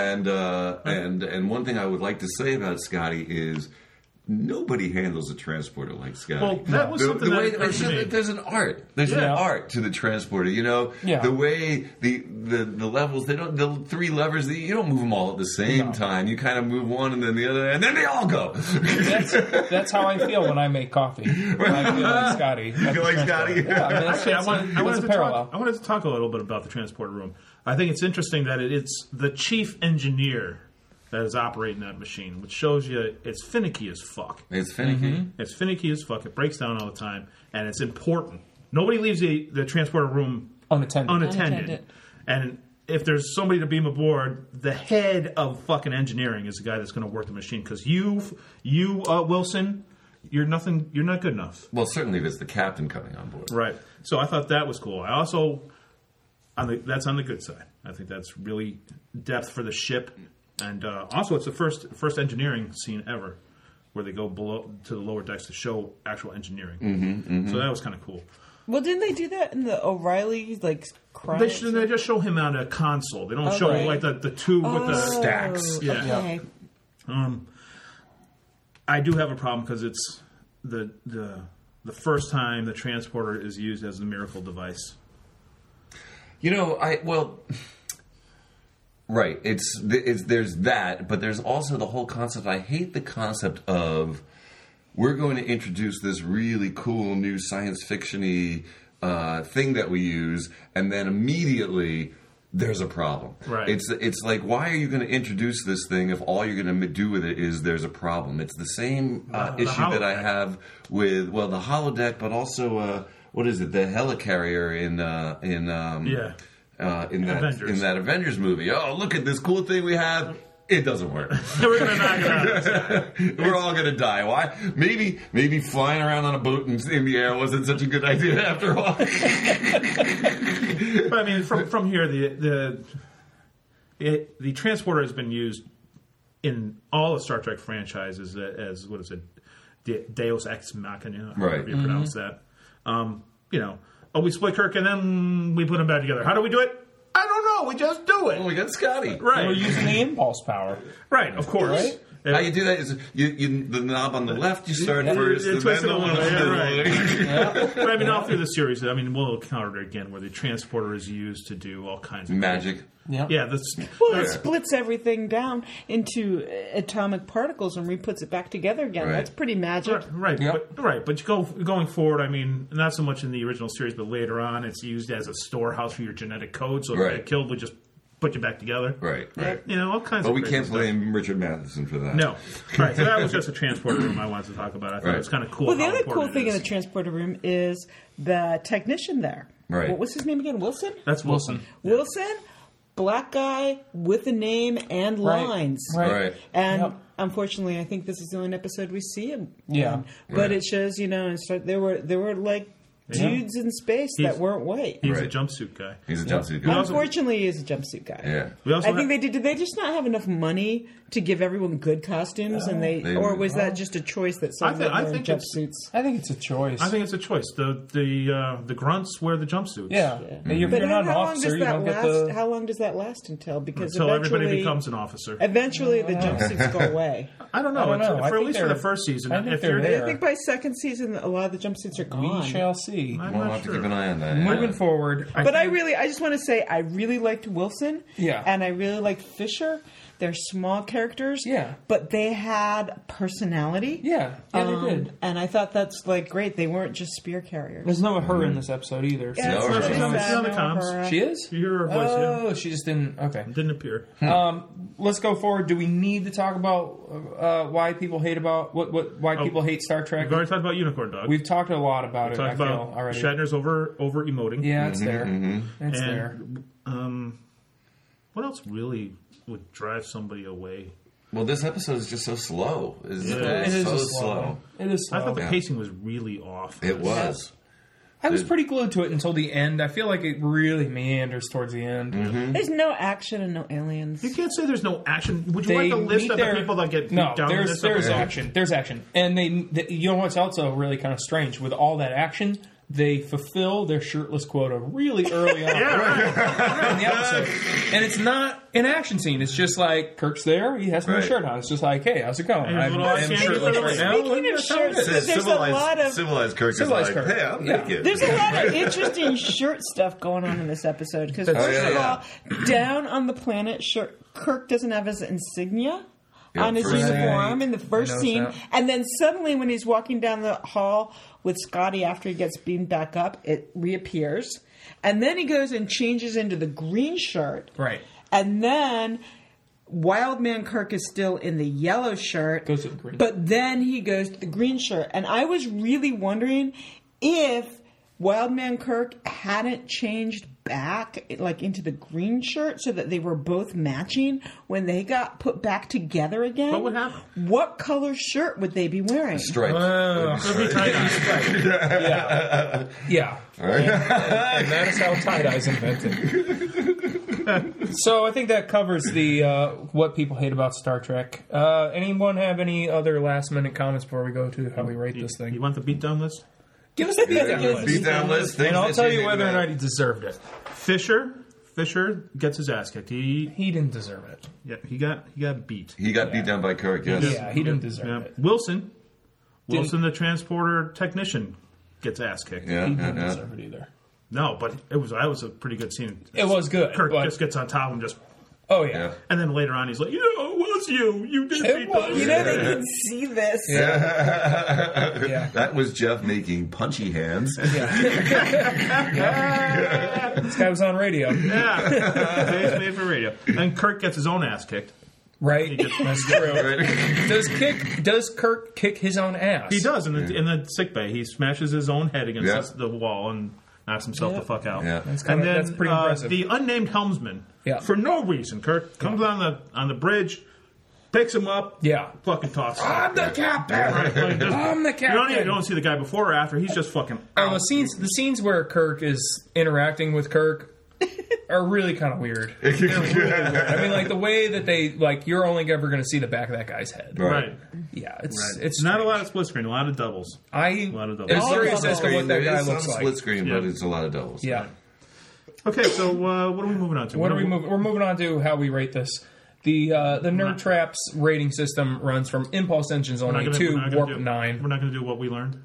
and one thing I would like to say about Scotty is nobody handles a transporter like Scotty. Well, that was something that occurred to me. There's an art. There's an art to the transporter. The way the levels. The three levers. You don't move them all at the same time. You kind of move one and then the other, and then they all go. That's how I feel when I make coffee. When I feel like Scotty. You feel like Scotty? Yeah, I mean, Actually, I wanted parallel. to talk a little bit about the transporter room. I think it's interesting that it's the chief engineer that is operating that machine, which shows you it's finicky as fuck. It's finicky. Mm-hmm. It's finicky as fuck. It breaks down all the time, and it's important. Nobody leaves the transporter room unattended. And if there's somebody to beam aboard, the head of fucking engineering is the guy that's going to work the machine. Because you, Wilson, you're nothing. You're not good enough. Well, certainly if it's the captain coming on board. Right. So I thought that was cool. I also, that's on the good side. I think that's really depth for the ship. And also, it's the first engineering scene ever where they go below to the lower decks to show actual engineering. So that was kind of cool. Well, didn't they do that in the O'Reilly crime? They just show him on a console. They don't show like the two with the stacks. Yeah. Okay. I do have a problem because it's the first time the transporter is used as the miracle device. Right. There's that, but there's also the whole concept. I hate the concept of we're going to introduce this really cool new science fiction-y thing that we use, and then immediately there's a problem. Right. It's like, why are you going to introduce this thing if all you're going to do with it is there's a problem? It's the same issue that I have with the holodeck, but also what is it? The helicarrier in that Avengers movie. Oh, look at this cool thing we have. It doesn't work. We're going to knock it out. We're all going to die. Why? Maybe flying around on a boat in the air wasn't such a good idea after all. But I mean, from here, the transporter has been used in all the Star Trek franchises as what is it, Deus Ex Machina, however you pronounce that. We split Kirk and then we put them back together. How do we do it? I don't know. We just do it. Well, we got Scotty. Right. We're using the impulse power. Right, of course. Right? How you do that is you the knob on the left you start first, and then the one on the middle. But I mean, all through the series, we'll encounter it again where the transporter is used to do all kinds of magic. Yeah, it splits everything down into atomic particles and re-puts it back together again. Right. That's pretty magic. Right. Yep. But going forward, I mean, not so much in the original series, but later on, it's used as a storehouse for your genetic code. So if you get killed, we just put you back together. Right. All kinds of. But we can't blame Richard Matheson for that. No. Right. So that was just a transporter room I wanted to talk about. I thought it was kind of cool. Well, the other cool thing in the transporter room is the technician there. Right. What was his name again? Wilson? That's Wilson. Wilson? Black guy with a name and lines. Right. And unfortunately, I think this is the only episode we see him. Yeah. But it shows, there were like dudes in space that weren't white. He's a jumpsuit guy. He's a jumpsuit guy. Unfortunately, he's a jumpsuit guy. Yeah. I think did they just not have enough money to give everyone good costumes, or was that just a choice that some of them were in jumpsuits? I think it's a choice. I think it's a choice. The grunts wear the jumpsuits. Yeah. Mm-hmm. If you're not an officer, you don't get the... How long does that last until? Because until everybody becomes an officer. Eventually, the jumpsuits go away. I don't know. At least for the first season. I think they're there. I think by second season, a lot of the jumpsuits are gone. We shall see. see. I'm We'll not have to sure. keep an eye on that. Moving forward, But I just want to say, I really liked Wilson. Yeah. And I really liked Fisher. They're small characters. Yeah. But they had personality. yeah, they did. And I thought that's like great. They weren't just spear carriers. There's no her in this episode either. Yeah, No, it's she's really on- she's on the sad, comms. no her. She is? You hear her voice, Oh, she just didn't. Okay. Didn't appear. Let's go forward. Do we need to talk about why people hate why people hate Star Trek? We've already talked about Unicorn Dog. We've talked a lot about it. talked I feel about already. Shatner's over emoting. Yeah, it's there. It's there. And what else really would drive somebody away? Well, this episode is just so slow. It's Yeah. It is so just slow. It is slow. I thought the Yeah. pacing was really off. It was. I was pretty glued to it until the end. I feel like it really meanders towards the end. There's no action and no aliens. You can't say there's no action. Would you They like a list meet of their- the people that get beat No, down in there's this there's episode? action. There's action, and you know what's also really kind of strange with all that action. They fulfill their shirtless quota really early on in the episode, and it's not an action scene. It's just like Kirk's there; he has no Right. shirt on. It's just like, hey, how's it going? Here's what I'm I shirtless can do. right now. Speaking and of that's how it shirts, is. there's a lot of civilized Kirk Civilized is like, Kirk. hey, I'm Yeah. naked. There's a lot of interesting shirt stuff going on in this episode. Because Oh, first yeah, of yeah. all, down on the planet, Kirk doesn't have his insignia Yeah, on his first- uniform in the first I noticed scene, that. and then suddenly when he's walking down the hall with Scotty after he gets beamed back up, it reappears, and then he goes and changes into the green shirt, Right. and then Wildman Kirk is still in the yellow shirt, Goes to the green. but then he goes to the green shirt. And I was really wondering if Wildman Kirk hadn't changed back like into the green shirt so that they were both matching when they got put back together again. What would happen? What color shirt would they be wearing? Stripe. Yeah. And that is how tie-dye's invented. So I think that covers the what people hate about Star Trek. Anyone have any other last-minute comments before we go to how we rate this You thing? want the beatdown list? Give us the beatdown list. Beatdown list. And I'll tell you whether or not he deserved it. Fisher gets his ass kicked. He He didn't deserve it. got beat. He got beat down by Kirk, yes. Yeah, he didn't deserve Yeah. it. Wilson, the transporter technician, gets ass kicked. Yeah, He yeah, didn't yeah. deserve it either. No, but that was a pretty good scene. It was good. Kirk but, just gets on top of him, oh, yeah. Yeah. and then later on he's like, it was you. You did It beat was them. You know they can see this. Yeah. That was Jeff making punchy hands. This guy was on radio. Yeah, it's made for radio. And Kirk gets his own ass kicked. Right? That's true. Does Kirk kick his own ass? He does in the sick bay. He smashes his own head against Yeah. the wall and knocks himself the fuck out. Yeah. That's, And then that's pretty impressive. the unnamed helmsman, Yeah. for no reason, Kirk comes on the bridge, picks him up, Yeah. fucking tosses him. I'm the captain. Right, like, just- I'm the You don't captain. even see the guy before or after. He's just fucking Oh, out. the scenes where Kirk is interacting with Kirk are really kind of weird. They're really weird. I mean, like the way that they you're only ever going to see the back of that guy's head. Right. Yeah, it's It's not a lot of split screen, a lot of doubles. I lot of doubles. am All curious as to what that There guy is looks some like. split screen, but Yeah. it's a lot of doubles. Yeah. Okay, so what are we moving on to? What are we moving? We're moving on to how we rate this. The Nerd Traps rating system runs from Impulse Engines We're not only gonna- to we're not gonna Warp do- 9. We're not going to do what we learned.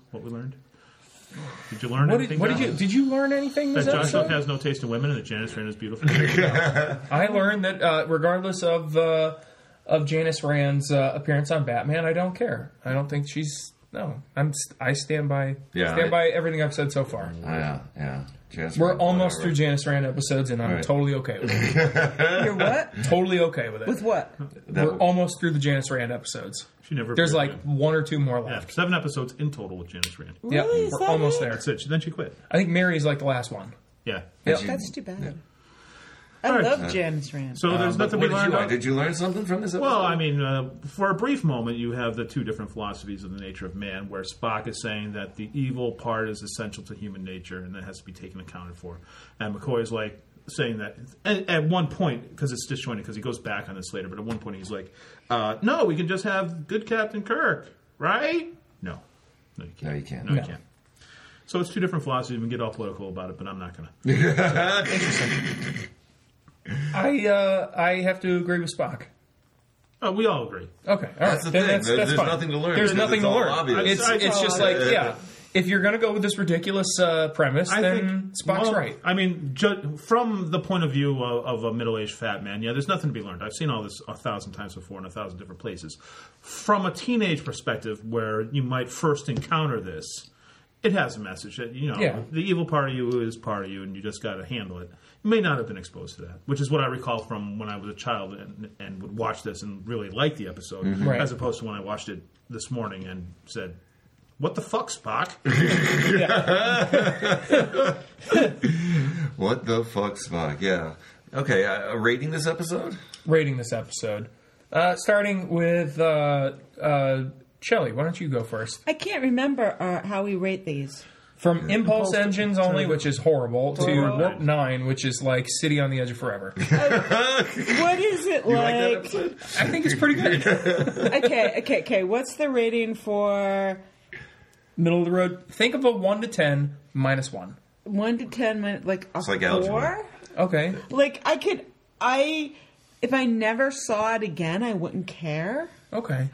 Did you learn anything? What did you learn anything this That Joshua episode? has no taste in women and that Janice Rand is beautiful. I learned that regardless of Janice Rand's appearance on Batman, I don't care. I don't think she's I stand by everything I've said so far. Yeah. Janice We're Rand, almost whatever. through Janice Rand episodes, and I'm Right. totally okay with it. You're what? Totally okay with it. With what? We're almost through the Janice Rand episodes. She never. There's appeared like again. one or two more Yeah, left. 7 episodes in total with Janice Rand. Yep, Really? Is we're that almost it? there. That's it. Then she quit. I think Mary's like the last one. Yeah. Yep. That's too bad. Yeah. I All right. love Janice Rand. So there's But nothing what we did learned. you learn? Did you learn something from this episode? Well, I mean, for a brief moment, you have the two different philosophies of the nature of man, where Spock is saying that the evil part is essential to human nature and that has to be taken accounted for, and McCoy is like saying that at one point, because it's disjointed, because he goes back on this later, but at one point he's like, "No, we can just have good Captain Kirk, right?" No, you can't. No, you can't. No, you No. can't. So it's two different philosophies. We can get all political about it, but I'm not going to. I have to agree with Spock. Oh, we all agree. Okay, all right. That's the Then thing. There's fine. nothing to learn There's because nothing it's to all learn. obvious. It's just like if you're going to go with this ridiculous premise, then Spock's right. I mean, from the point of view of a middle-aged fat man, yeah, there's nothing to be learned. I've seen all this 1,000 times before in 1,000 different places. From a teenage perspective, where you might first encounter this, it has a message that, the evil part of you is part of you, and you just got to handle it. You may not have been exposed to that, which is what I recall from when I was a child and would watch this and really like the episode, as opposed to when I watched it this morning and said, what the fuck, Spock? What the fuck, Spock? Yeah. Okay, rating this episode? Rating this episode. Starting with Shelley, why don't you go first? I can't remember how we rate these. From Impulse Engines only, which is horrible, to Warp 9, which is like City on the Edge of Forever. What is it like? I think it's pretty good. Okay. What's the rating for... Middle of the road? Think of a 1 to 10 minus 1. 1 to 10, like a 4? Algebra. Okay. Like, if I never saw it again, I wouldn't care. Okay.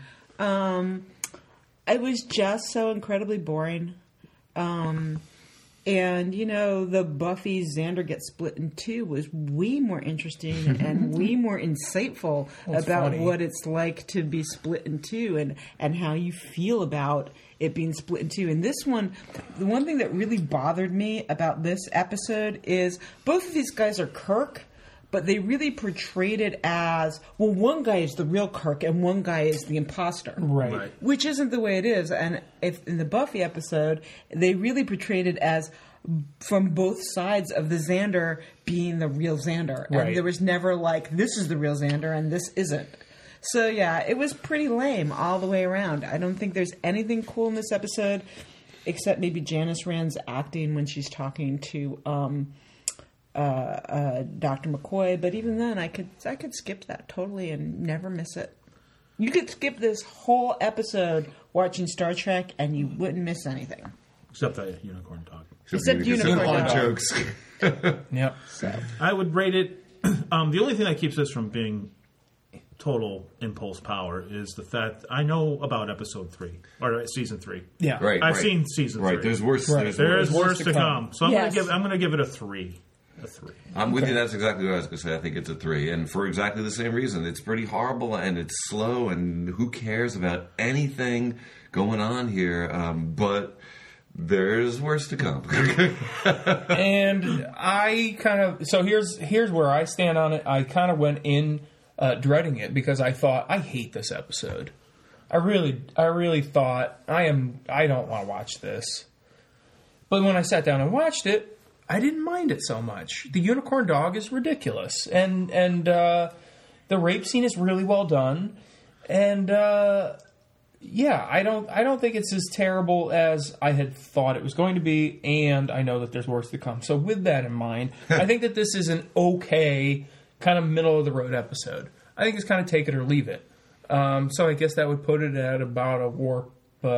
It was just so incredibly boring. And, the Buffy Xander gets split in two was way more interesting and way more insightful about what it's like to be split in two and how you feel about it being split in two. And this one, the one thing that really bothered me about this episode is both of these guys are Kirk, but they really portrayed it as, well, one guy is the real Kirk and one guy is the imposter. Right. Which isn't the way it is. And if in the Buffy episode, they really portrayed it as from both sides of the Xander being the real Xander. And right. There was never like, this is the real Xander and this isn't. So, yeah, it was pretty lame all the way around. I don't think there's anything cool in this episode except maybe Janice Rand's acting when she's talking to Dr. McCoy. But even then, I could skip that totally and never miss it. You could skip this whole episode watching Star Trek and you wouldn't miss anything. Except that unicorn talk. Except unicorn jokes. Yep. So. I would rate it... the only thing that keeps this from being... total impulse power is the fact I know about episode 3 or season 3. Yeah, right. I've seen season 3. Right, there's worse. Right. There's worse to come. So I'm Yes. going to give it a 3. A 3. I'm with you. That's exactly what I was going to say. I think it's a 3, and for exactly the same reason. It's pretty horrible and it's slow, and who cares about anything going on here? But there's worse to come. And I kind of here's where I stand on it. I kind of went in. Dreading it because I thought I hate this episode. I really thought I don't want to watch this. But when I sat down and watched it, I didn't mind it so much. The unicorn dog is ridiculous, and the rape scene is really well done, and yeah, I don't think it's as terrible as I had thought it was going to be, and I know that there's worse to come. So with that in mind, I think that this is an okay kind of middle of the road episode. I think it's kind of take it or leave it. So I guess that would put it at about a warp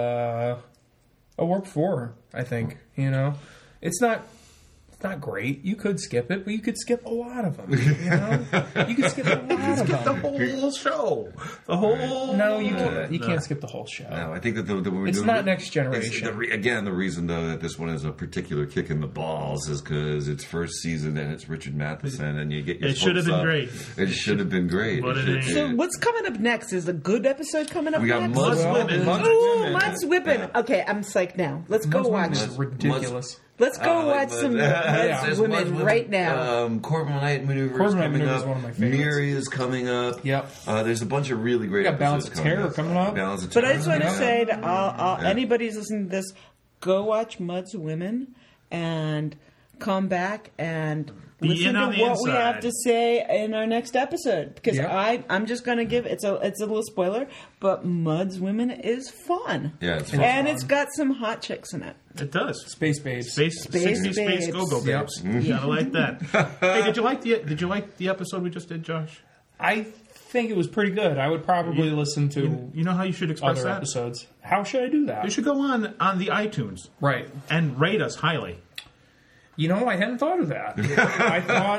4. I think it's not great. You could skip it, but you could skip a lot of them. You could skip a lot of them. The whole show. The whole. No, you can't. You can't skip the whole show. No, I think that it's not Next Generation. The reason though that this one is a particular kick in the balls is because it's first season and it's Richard Matheson, and you get your. It should have been great. It should have been great. But it ain't. So what's coming up next? Is a good episode coming up We got next? Mud's Women. Ooh, Mud's Whipping. Okay, I'm psyched now. Let's go watch. It's ridiculous. Let's go watch some Mud's Women right now. Corbin Knight Maneuver Corbin Knight coming Maneuver up. is one of my favorites. Miri is coming up. Yep. There's a bunch of really great We got Balance episodes of Terror coming up. Balance of But Terror. I just want to say to anybody who's listening to this, go watch Mud's Women and come back and listen to what we have to say in our next episode. Because I'm just going to give it's a little spoiler, but Mud's Women is fun. Yeah, it's fun. And it's got some hot chicks in it. It does. Space babes. Space 60 Space Go-Go Yep. Babes. Gotta like that. Hey, did you like the episode we just did, Josh? I think it was pretty good. I would probably listen to You know how you should express other that? episodes. How should I do that? You should go on the iTunes. Right. And rate us highly. I hadn't thought of that. I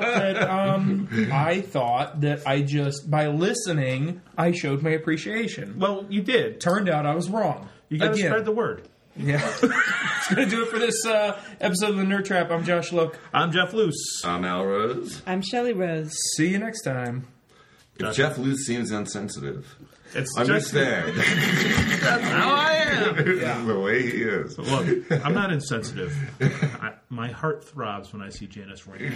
thought that I just by listening I showed my appreciation. Well, you did. Turned out I was wrong. You got to Again. spread the word. Yeah. That's going to do it for this episode of The Nerd Trap. I'm Josh Look. I'm Jeff Luce. I'm Al Rose. I'm Shelley Rose. See you next time. If Jeff Luce seems insensitive, It's understand. That's how I am. This is the way he is. Look, I'm not insensitive. My heart throbs when I see Janice Rand.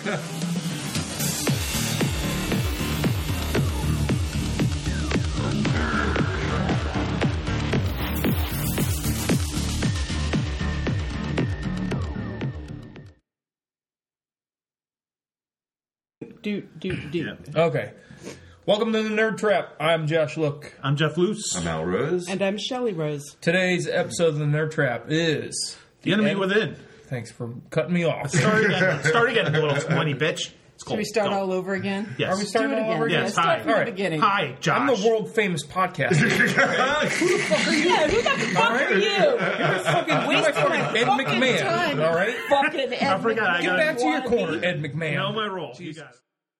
Do. Yeah. Okay. Welcome to The Nerd Trap. I'm Josh Look. I'm Jeff Luce. I'm Al Rose. And I'm Shelley Rose. Today's episode of The Nerd Trap is... The Enemy Within. Thanks for cutting me off. Start again, you little whiny bitch. Should we start all over again? Yes. Are we starting Do it all over again. again? Yes, Start hi. from All the right. beginning. Hi, Josh. I'm the world famous podcaster. Yeah, who the fuck are you? You're fucking wasting my Ed fucking McMahon. time. All right? Fucking Ed I forgot, I Get gotta- back to your wannabe. corner, Ed McMahon. Know my role. You Jesus. got it.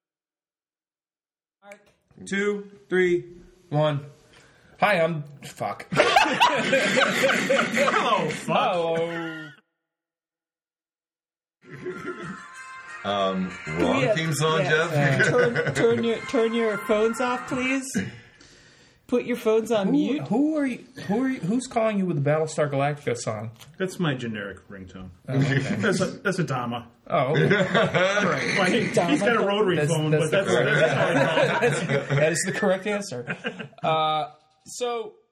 2, 3, 1. Hi, I'm... Fuck. Hello, fuck. Hello. Wrong Yeah, theme song, yeah. Jeff. Turn your phones off, please. Put your phones on mute. Who are you? Who's calling you with the Battlestar Galactica song? That's my generic ringtone. Oh, okay. That's a Dama. Oh, okay. Right. Well, he's got a rotary phone, that's but the that's how he calls it. That is the correct answer. So